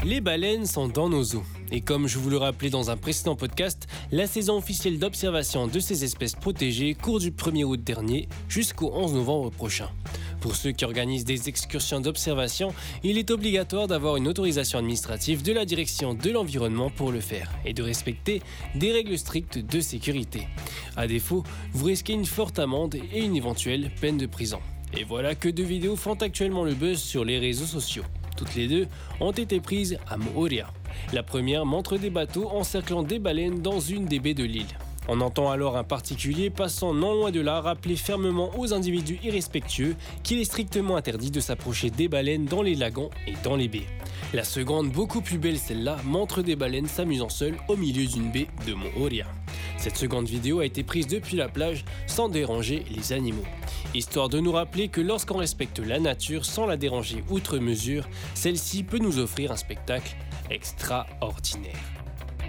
Les baleines sont dans nos eaux. Et comme je vous le rappelais dans un précédent podcast, la saison officielle d'observation de ces espèces protégées court du 1er août dernier jusqu'au 11 novembre prochain. Pour ceux qui organisent des excursions d'observation, il est obligatoire d'avoir une autorisation administrative de la direction de l'environnement pour le faire et de respecter des règles strictes de sécurité. À défaut, vous risquez une forte amende et une éventuelle peine de prison. Et voilà que deux vidéos font actuellement le buzz sur les réseaux sociaux. Toutes les deux ont été prises à Moorea. La première montre des bateaux encerclant des baleines dans une des baies de l'île. On entend alors un particulier passant non loin de là rappeler fermement aux individus irrespectueux qu'il est strictement interdit de s'approcher des baleines dans les lagons et dans les baies. La seconde, beaucoup plus belle celle-là, montre des baleines s'amusant seules au milieu d'une baie de Moorea. Cette seconde vidéo a été prise depuis la plage sans déranger les animaux. Histoire de nous rappeler que lorsqu'on respecte la nature sans la déranger outre mesure, celle-ci peut nous offrir un spectacle extraordinaire.